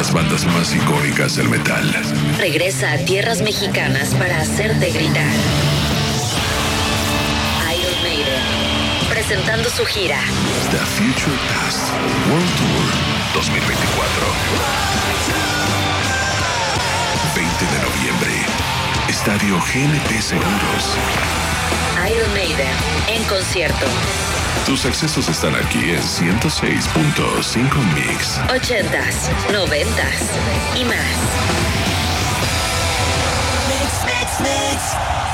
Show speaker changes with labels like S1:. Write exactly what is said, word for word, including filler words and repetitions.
S1: las bandas más icónicas del metal.
S2: Regresa a tierras mexicanas para hacerte gritar. Iron Maiden, presentando su gira
S1: The Future Past World Tour dos mil veinticuatro. veinte de noviembre. Estadio G N P Seguros.
S2: Iron Maiden en concierto.
S1: Tus accesos están aquí en ciento seis punto cinco Mix.
S2: Ochentas, noventas y más.
S3: Mix, mix, mix.